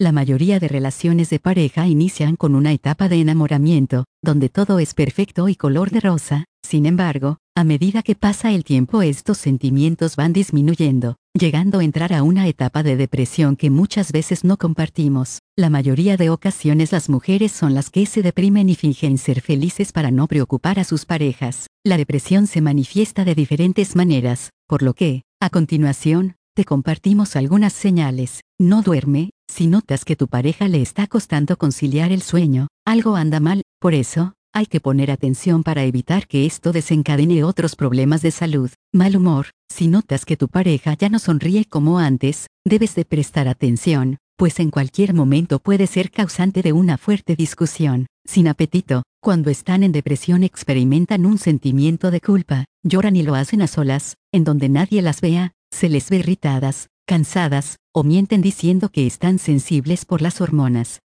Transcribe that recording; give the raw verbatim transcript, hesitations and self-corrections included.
La mayoría de relaciones de pareja inician con una etapa de enamoramiento, donde todo es perfecto y color de rosa. Sin embargo, a medida que pasa el tiempo estos sentimientos van disminuyendo, llegando a entrar a una etapa de depresión que muchas veces no compartimos. La mayoría de ocasiones las mujeres son las que se deprimen y fingen ser felices para no preocupar a sus parejas. La depresión se manifiesta de diferentes maneras, por lo que, a continuación, te compartimos algunas señales. No duerme. Si notas que tu pareja le está costando conciliar el sueño, algo anda mal. Por eso, hay que poner atención para evitar que esto desencadene otros problemas de salud. Mal humor. Si notas que tu pareja ya no sonríe como antes, debes de prestar atención, pues en cualquier momento puede ser causante de una fuerte discusión. Sin apetito. Cuando están en depresión experimentan un sentimiento de culpa, lloran y lo hacen a solas, en donde nadie las vea, se les ve irritadas, cansadas, o mienten diciendo que están sensibles por las hormonas.